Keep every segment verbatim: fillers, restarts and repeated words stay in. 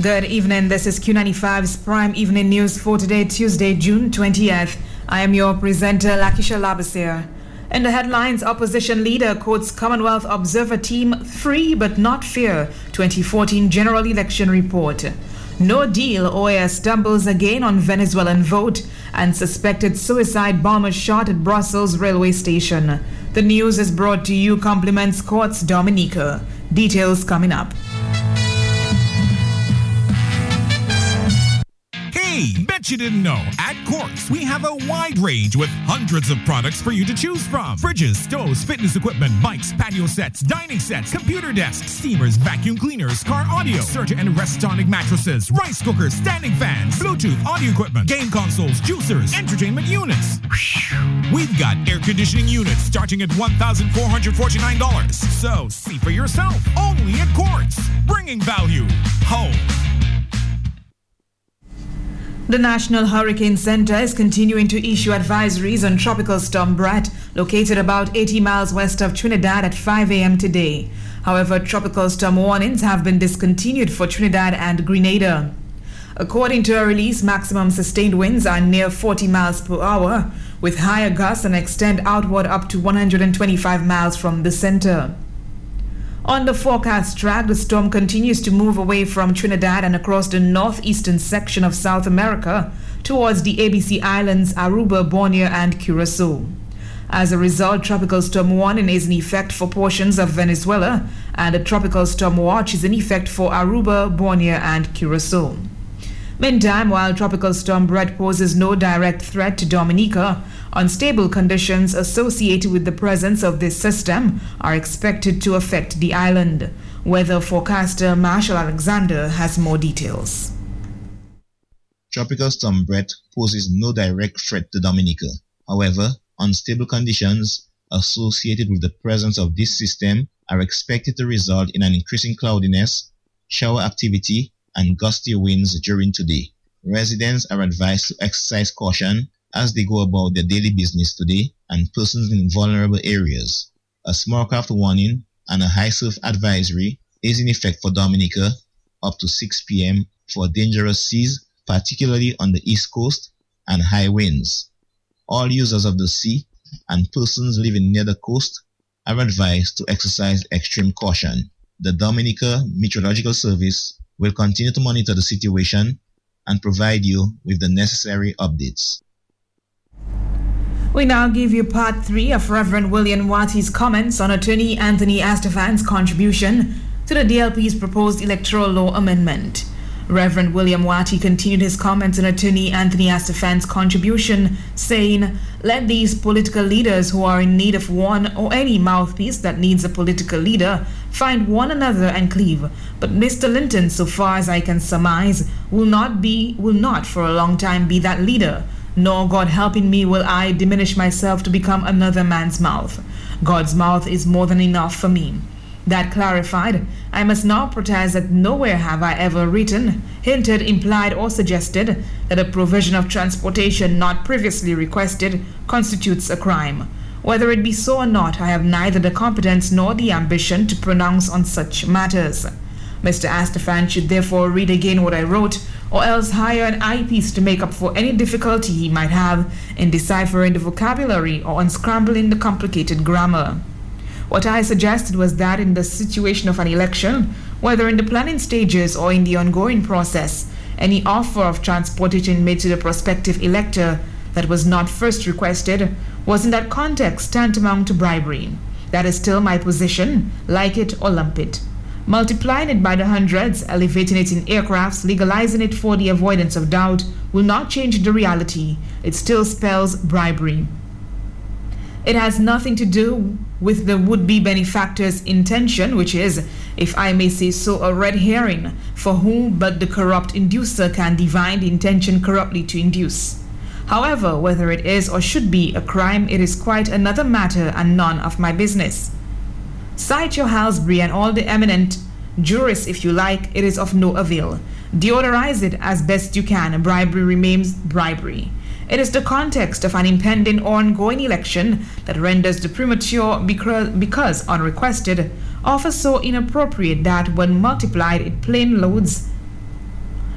Good evening. This is Q ninety-five's Prime Evening News for today, Tuesday, June twentieth. I am your presenter, Lakisha Labasir. In the headlines, opposition leader quotes Commonwealth Observer Team free but not fair twenty fourteen general election report. No deal, O A S stumbles again on Venezuelan vote, and suspected suicide bomber shot at Brussels railway station. The news is brought to you compliments Courts Dominica. Details coming up. Hey, bet you didn't know. At Quartz, we have a wide range with hundreds of products for you to choose from. Fridges, stoves, fitness equipment, bikes, patio sets, dining sets, computer desks, steamers, vacuum cleaners, car audio, Serta and Restonic mattresses, rice cookers, standing fans, Bluetooth audio equipment, game consoles, juicers, entertainment units. We've got air conditioning units starting at one thousand four hundred forty-nine dollars. So see for yourself. Only at Quartz. Bringing value home. The National Hurricane Center is continuing to issue advisories on Tropical Storm Brett, located about eighty miles west of Trinidad at five a.m. today. However, tropical storm warnings have been discontinued for Trinidad and Grenada. According to a release, maximum sustained winds are near forty miles per hour, with higher gusts and extend outward up to one hundred twenty-five miles from the center. On the forecast track, the storm continues to move away from Trinidad and across the northeastern section of South America towards the A B C Islands, Aruba, Borneo, and Curacao. As a result, tropical storm warning is in effect for portions of Venezuela, and a tropical storm watch is in effect for Aruba, Borneo, and Curacao. Meantime, while tropical storm Brett poses no direct threat to Dominica, unstable conditions associated with the presence of this system are expected to affect the island. Weather forecaster Marshall Alexander has more details. Tropical storm Brett poses no direct threat to Dominica. However, unstable conditions associated with the presence of this system are expected to result in an increasing cloudiness, shower activity, and gusty winds during today. Residents are advised to exercise caution as they go about their daily business today, and persons in vulnerable areas. A small craft warning and a high surf advisory is in effect for Dominica up to six p.m. for dangerous seas, particularly on the east coast, and high winds. All users of the sea and persons living near the coast are advised to exercise extreme caution. The Dominica Meteorological Service will continue to monitor the situation and provide you with the necessary updates. We now give you part three of Reverend William Watty's comments on attorney Anthony Astafan's contribution to the D L P's proposed electoral law amendment. Reverend William Watty continued his comments on attorney Anthony Astafan's contribution, saying, "Let these political leaders who are in need of one or any mouthpiece that needs a political leader find one another and cleave. But Mister Linton, so far as I can surmise, will not be, will not for a long time be that leader. Nor, God helping me, will I diminish myself to become another man's mouth. God's mouth is more than enough for me." That clarified, I must now protest that nowhere have I ever written, hinted, implied, or suggested that a provision of transportation not previously requested constitutes a crime. Whether it be so or not, I have neither the competence nor the ambition to pronounce on such matters. Mister Astafan should therefore read again what I wrote, or else hire an eyepiece to make up for any difficulty he might have in deciphering the vocabulary or unscrambling the complicated grammar. What I suggested was that in the situation of an election, whether in the planning stages or in the ongoing process, any offer of transportation made to the prospective elector that was not first requested was in that context tantamount to bribery. That is still my position, like it or lump it. Multiplying it by the hundreds, elevating it in aircrafts, legalizing it for the avoidance of doubt will not change the reality. It still spells bribery. It has nothing to do with the would-be benefactor's intention, which is, if I may say so, a red herring, for whom but the corrupt inducer can divine the intention corruptly to induce. However, whether it is or should be a crime, it is quite another matter and none of my business. Cite your Halsbury and all the eminent jurists if you like, it is of no avail. Deodorize it as best you can. Bribery remains bribery. It is the context of an impending or ongoing election that renders the premature because, because unrequested offer so inappropriate that when multiplied it plain loads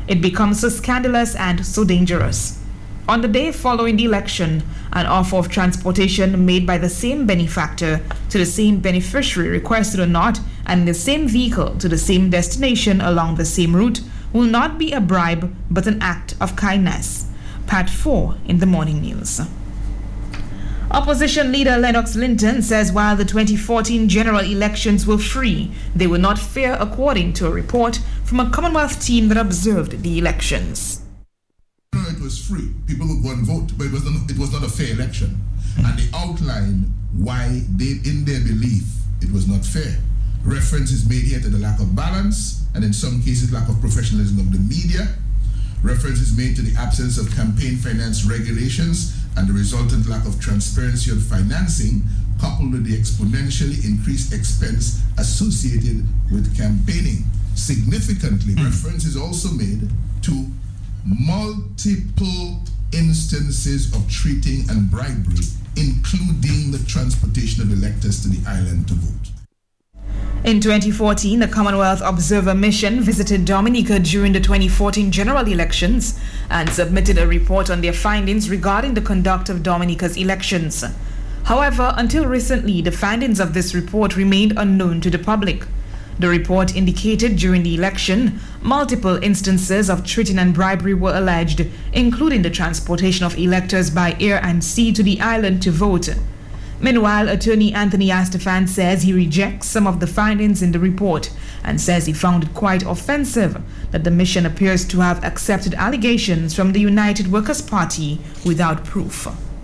it becomes so scandalous and so dangerous. On the day following the election, an offer of transportation made by the same benefactor to the same beneficiary, requested or not, and in the same vehicle to the same destination along the same route, will not be a bribe but an act of kindness. Part four in the morning news. Opposition leader Lennox Linton says while the twenty fourteen general elections were free, they were not fair, according to a report from a Commonwealth team that observed the elections. It was free. People would go and vote, but it was not, it was not a fair election. And they outline why they, in their belief, it was not fair. Reference is made here to the lack of balance, and in some cases, lack of professionalism of the media. Reference is made to the absence of campaign finance regulations and the resultant lack of transparency on financing, coupled with the exponentially increased expense associated with campaigning. Significantly, mm. reference is also made to multiple instances of treating and bribery, including the transportation of electors to the island to vote. In twenty fourteen, the Commonwealth Observer Mission visited Dominica during the twenty fourteen general elections and submitted a report on their findings regarding the conduct of Dominica's elections. However, until recently, the findings of this report remained unknown to the public. The report indicated during the election, multiple instances of treating and bribery were alleged, including the transportation of electors by air and sea to the island to vote. Meanwhile, attorney Anthony Astafan says he rejects some of the findings in the report and says he found it quite offensive that the mission appears to have accepted allegations from the United Workers' Party without proof.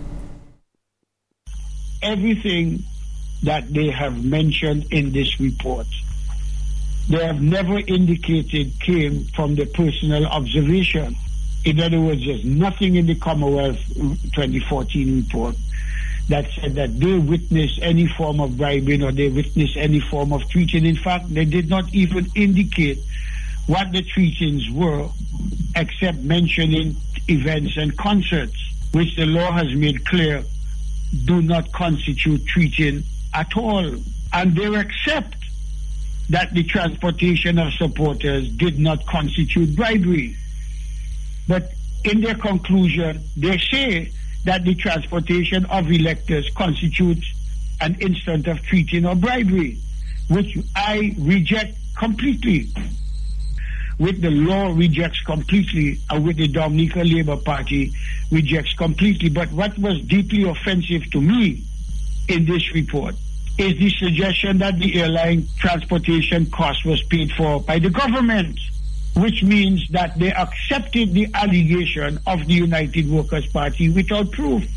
Everything that they have mentioned in this report, they have never indicated came from their personal observation. In other words, there's nothing in the Commonwealth twenty fourteen report that said that they witnessed any form of bribing or they witnessed any form of treating. In fact, they did not even indicate what the treatings were, except mentioning events and concerts, which the law has made clear do not constitute treating at all. And they accept that the transportation of supporters did not constitute bribery. But in their conclusion, they say that the transportation of electors constitutes an instance of treating or bribery, which I reject completely, which the law rejects completely, and which the Dominica Labour Party rejects completely. But what was deeply offensive to me in this report is the suggestion that the airline transportation cost was paid for by the government, which means that they accepted the allegation of the United Workers' Party without proof.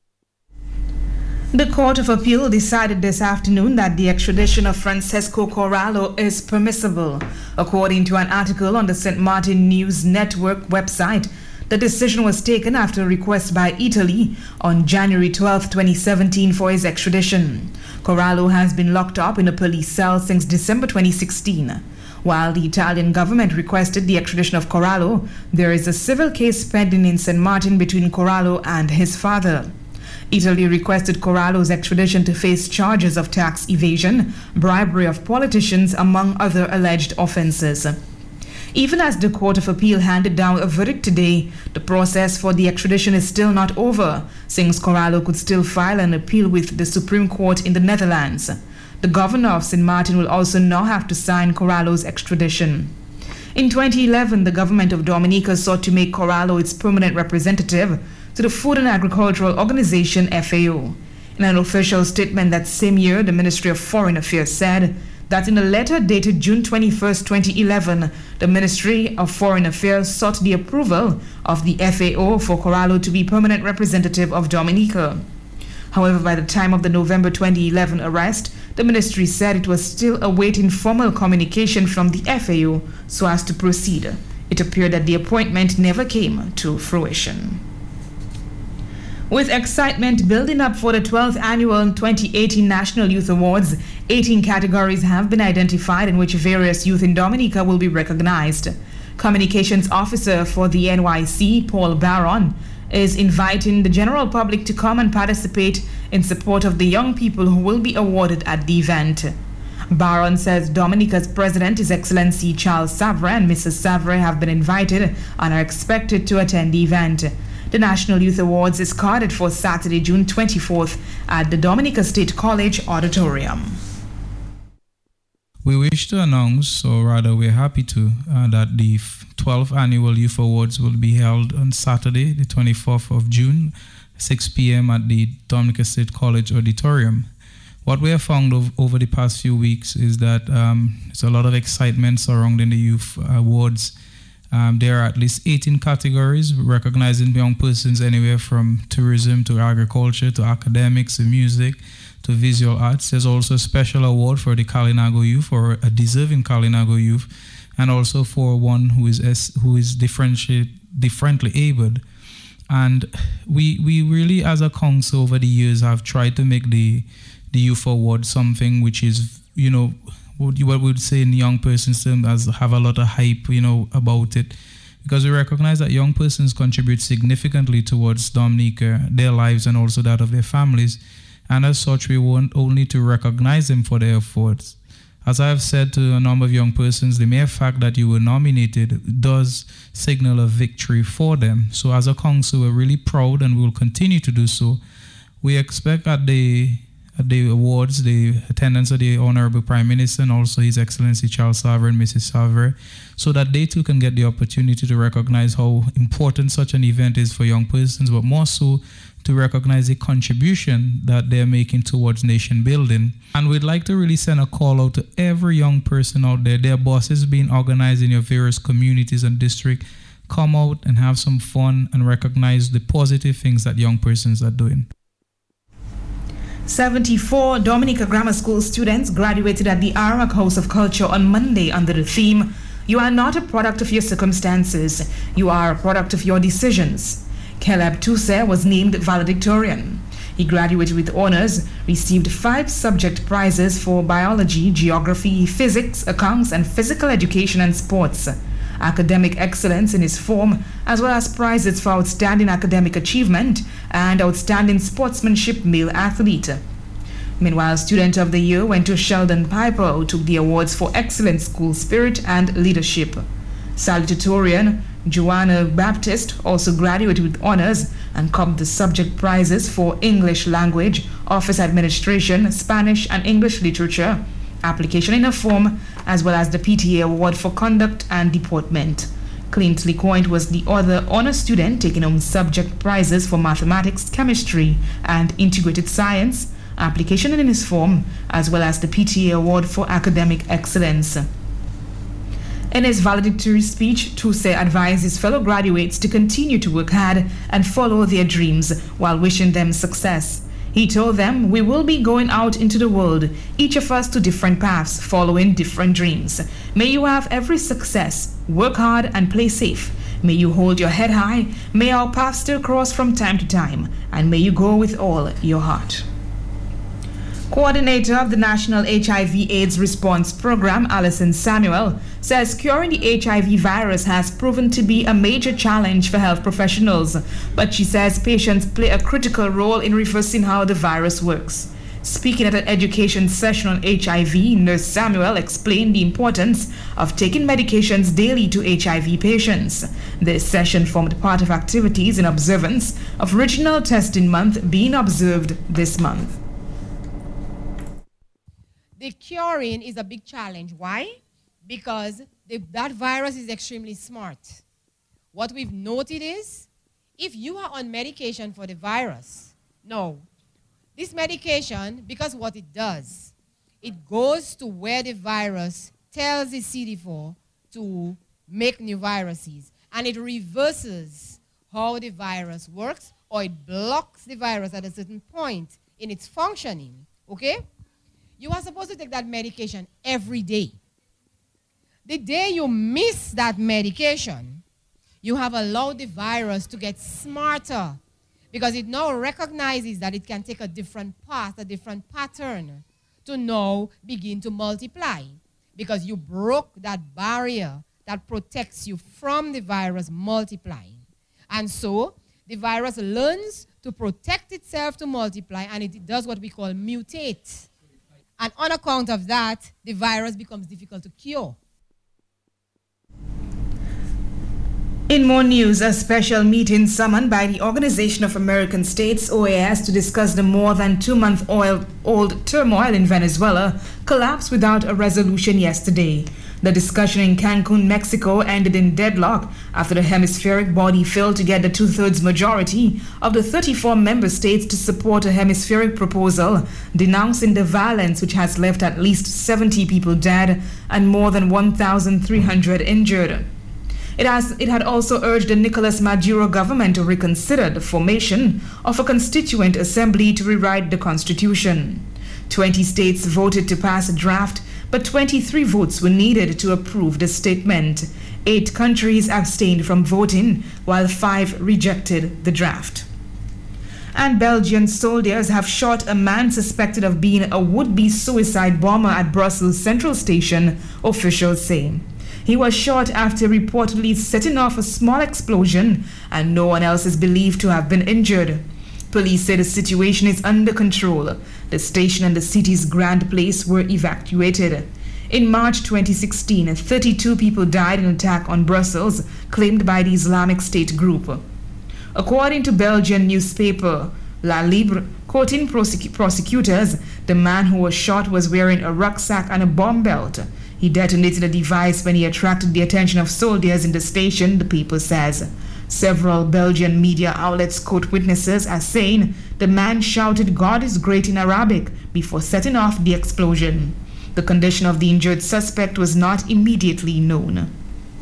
The Court of Appeal decided this afternoon that the extradition of Francesco Corallo is permissible. According to an article on the Saint Martin News Network website, the decision was taken after a request by Italy on January twelfth, twenty seventeen for his extradition. Corallo has been locked up in a police cell since December twenty sixteen. While the Italian government requested the extradition of Corallo, there is a civil case pending in Saint Martin between Corallo and his father. Italy requested Corallo's extradition to face charges of tax evasion, bribery of politicians, among other alleged offenses. Even as the Court of Appeal handed down a verdict today, the process for the extradition is still not over, since Corallo could still file an appeal with the Supreme Court in the Netherlands. The governor of Saint Martin will also now have to sign Corallo's extradition. In twenty eleven, the government of Dominica sought to make Corallo its permanent representative to the Food and Agricultural Organization, F A O. In an official statement that same year, the Ministry of Foreign Affairs said that in a letter dated June twenty-first, twenty eleven, the Ministry of Foreign Affairs sought the approval of the F A O for Corallo to be permanent representative of Dominica. However, by the time of the November twenty eleven arrest, the ministry said it was still awaiting formal communication from the F A O so as to proceed. It appeared that the appointment never came to fruition. With excitement building up for the twelfth annual twenty eighteen National Youth Awards, eighteen categories have been identified in which various youth in Dominica will be recognized. Communications Officer for the N Y C, Paul Barron, is inviting the general public to come and participate in support of the young people who will be awarded at the event. Barron says Dominica's president, His Excellency Charles Savre, and Missus Savre have been invited and are expected to attend the event. The National Youth Awards is carded for Saturday, June twenty-fourth at the Dominica State College Auditorium. We wish to announce, or rather we're happy to, uh, that the twelfth Annual Youth Awards will be held on Saturday, the twenty-fourth of June, six p.m. at the Dominica State College Auditorium. What we have found ov- over the past few weeks is that um, there's a lot of excitement surrounding the Youth Awards. Um, there are at least eighteen categories recognizing young persons anywhere from tourism to agriculture to academics to music to visual arts. There's also a special award for the Kalinago youth, or a deserving Kalinago youth, and also for one who is es- who is differenti- differently abled. And we we really, as a council over the years, have tried to make the the Youth Award something which is, you know, what you would say in young persons terms, as have a lot of hype, you know, about it, because we recognize that young persons contribute significantly towards Dominica, their lives, and also that of their families. And as such, we want only to recognize them for their efforts. As I have said to a number of young persons, the mere fact that you were nominated does signal a victory for them. So as a council, we're really proud, and we will continue to do so. We expect at the at the awards the attendance of the Honorable Prime Minister and also His Excellency Charles Savre and Missus Savre, so that they too can get the opportunity to recognize how important such an event is for young persons, but more so to recognize the contribution that they're making towards nation building. And we'd like to really send a call out to every young person out there. Their bosses being organized in your various communities and districts. Come out and have some fun and recognize the positive things that young persons are doing. seventy-four Dominica Grammar School students graduated at the Arak House of Culture on Monday under the theme, "You are not a product of your circumstances, you are a product of your decisions." Caleb Toussaint was named valedictorian. He graduated with honors, received five subject prizes for biology, geography, physics, accounts, and physical education and sports. Academic excellence in his form, as well as prizes for outstanding academic achievement and outstanding sportsmanship male athlete. Meanwhile, Student of the Year went to Sheldon Piper, who took the awards for excellent school spirit and leadership. Salutatorian Joanna Baptist also graduated with honors and copped the subject prizes for English language, office administration, Spanish and English literature, application in a form, as well as the P T A award for conduct and deportment. Clint LeCointe was the other honor student, taking home subject prizes for mathematics, chemistry and integrated science, application in his form, as well as the P T A award for academic excellence. In his valedictory speech, Toussaint advised his fellow graduates to continue to work hard and follow their dreams while wishing them success. He told them, "We will be going out into the world, each of us to different paths, following different dreams. May you have every success, work hard and play safe. May you hold your head high, may our paths still cross from time to time, and may you go with all your heart." Coordinator of the National H I V AIDS Response Program, Alison Samuel, says curing the H I V virus has proven to be a major challenge for health professionals, but she says patients play a critical role in reversing how the virus works. Speaking at an education session on H I V, Nurse Samuel explained the importance of taking medications daily to H I V patients. This session formed part of activities in observance of Regional Testing Month being observed this month. The curing is a big challenge. Why? Because the, that virus is extremely smart. What we've noted is, if you are on medication for the virus, no, this medication, because what it does, it goes to where the virus tells the C D four to make new viruses, and it reverses how the virus works, or it blocks the virus at a certain point in its functioning, okay? You are supposed to take that medication every day. The day you miss that medication, you have allowed the virus to get smarter, because it now recognizes that it can take a different path, a different pattern to now begin to multiply, because you broke that barrier that protects you from the virus multiplying. And so the virus learns to protect itself to multiply, and it does what we call mutate. And on account of that, the virus becomes difficult to cure. In more news, a special meeting summoned by the Organization of American States, O A S, to discuss the more than two-month-old turmoil in Venezuela collapsed without a resolution yesterday. The discussion in Cancun, Mexico ended in deadlock after the hemispheric body failed to get the two-thirds majority of the thirty-four member states to support a hemispheric proposal denouncing the violence which has left at least seventy people dead and more than one thousand three hundred injured. It, has, it had also urged the Nicolas Maduro government to reconsider the formation of a constituent assembly to rewrite the constitution. twenty states voted to pass a draft, but twenty-three votes were needed to approve the statement. Eight countries abstained from voting, while five rejected the draft. And Belgian soldiers have shot a man suspected of being a would-be suicide bomber at Brussels Central Station, officials say. He was shot after reportedly setting off a small explosion, and no one else is believed to have been injured. Police say the situation is under control. The station and the city's Grand Place were evacuated. In March twenty sixteen, thirty-two people died in an attack on Brussels, claimed by the Islamic State group. According to Belgian newspaper La Libre, quoting prosec- prosecutors, the man who was shot was wearing a rucksack and a bomb belt. He detonated a device when he attracted the attention of soldiers in the station, the paper says. Several Belgian media outlets quote witnesses as saying the man shouted "God is great" in Arabic before setting off the explosion. The condition of the injured suspect was not immediately known.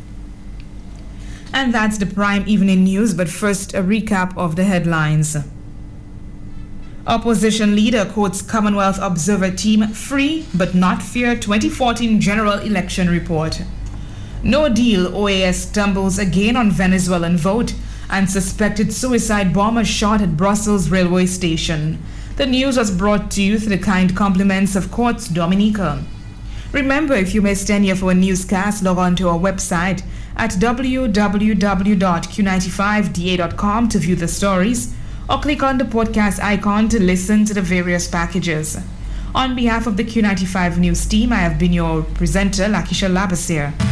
And that's the Prime Evening News, but first a recap of the headlines. Opposition leader quotes Commonwealth Observer team free but not fair twenty fourteen general election report. No deal, O A S stumbles again on Venezuelan vote, and suspected suicide bomber shot at Brussels railway station. The news was brought to you through the kind compliments of Quartz Dominica. Remember, if you missed any of our newscasts, log on to our website at w w w dot q ninety-five d a dot com to view the stories, or click on the podcast icon to listen to the various packages. On behalf of the Q ninety-five News team, I have been your presenter, Lakisha Labasir.